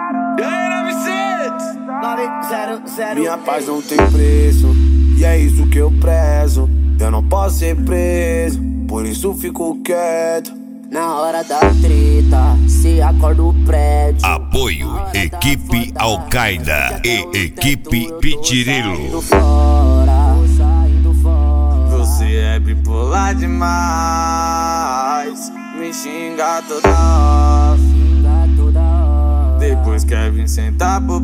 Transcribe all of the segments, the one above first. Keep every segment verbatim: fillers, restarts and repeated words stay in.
Minha paz não tem preço, e é isso que eu prezo. Eu não posso ser preso, por isso fico quieto. Na hora da treta, se acorda o prédio. Apoio Equipe Al-Qaeda e Equipe Pitirilo. Você é bipolar demais, me xinga toda hora. Depois quer vir sentar pro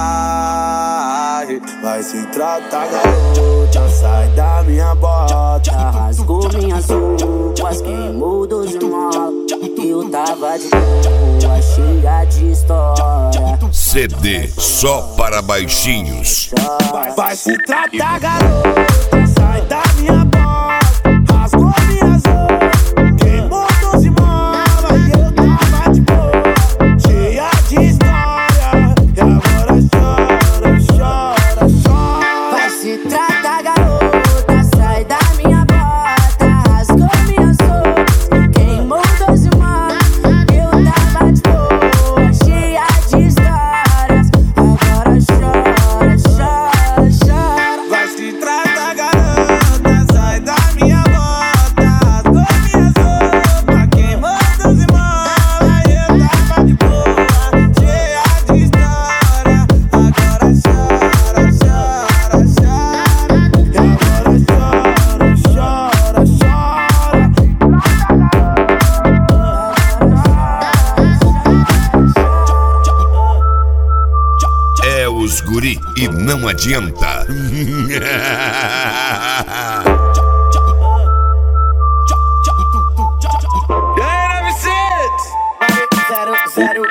pai. Vai se tratar, garota, sai da minha bota. Rasgou minhas roupas, queimou doze molas. Eu tava de boa, cheia de história. C D só para baixinhos. Vai, vai se tratar, garota, sai da minha bota. Rasgou minhas roupas, queimou doze molas. E eu tava de boa, cheia de história. E agora chora, chora, chora. Vai se tratar, garota, sai da minha bota. Rasgou minhas roupas, queimou doze molas. Eu tava de boa, cheia de histórias. Agora chora, chora, chora. Vai se tratar, garota, sai da minha bota. Rasgou minhas roupas, queimou doze molas. Eu tava de boa, cheia de história. Agora chora, chora, chora. E agora chora, chora, chora. É os guri e não adianta. Zero, zero,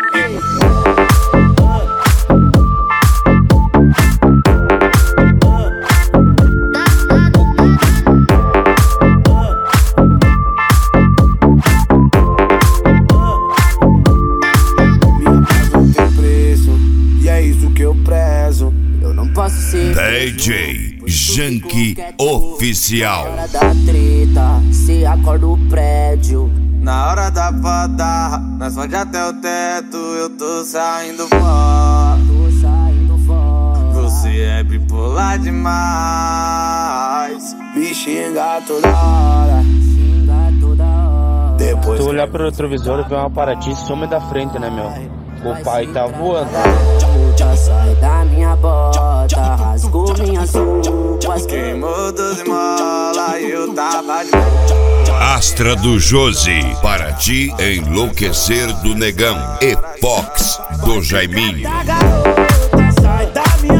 Minha paz não tem preço, e é isso que eu prezo. eu não posso ser D J Janky Oficial. na hora da treta, se acorda o prédio. Na hora da foda, nós fode até o teto. Eu tô saindo fora. Tô saindo fora. Você é bipolar demais, me xinga toda hora. Xinga toda hora. Depois Tu olhar pro retrovisor e ver uma Paraty, some da frente, né, meu? O pai tá voando. Já sai da minha bota, rasgou minhas roupas. queimou doze molas e eu tava de Astra do Josi, para ti enlouquecer do Negão. E Fox do Jaiminho. garota, sai da minha